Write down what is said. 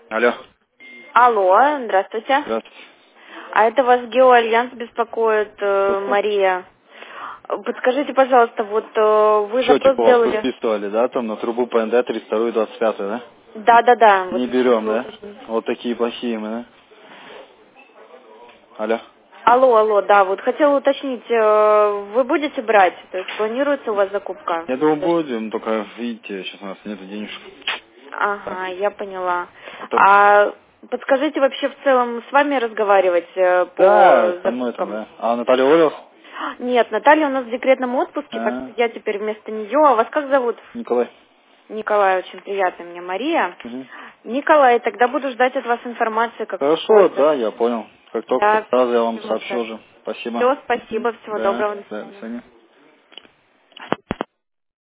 Алло. Алло, здравствуйте. Здравствуйте. А это вас Геоальянс беспокоит, Мария. Подскажите, пожалуйста, вот вы Счетик запрос у вас сделали? выписывали, да, там на трубу ПНД 32 и 25, да? Да. Вот Не берем, хотела да? уточнить. Вот такие плохие мы, да? Алло. Алло, да, вот хотела уточнить, вы будете брать? То есть планируется у вас закупка? Я думаю, будем, только видите, сейчас у нас нет денежек. Ага, я поняла. Это... А подскажите вообще в целом с вами разговаривать Да, по со мной там, закупкам? да. А Наталья уволилась? Нет, Наталья у нас в декретном отпуске, так А, что я теперь вместо нее. А вас как зовут? Николай. Николай, очень приятно мне, Мария. Мгм. Николай, тогда буду ждать от вас информации, как Хорошо, устроится. да, я понял. Как только Да, сразу я вам всего сообщу уже. Спасибо. Все, спасибо, всего Да, доброго, до да, до свидания. свидания.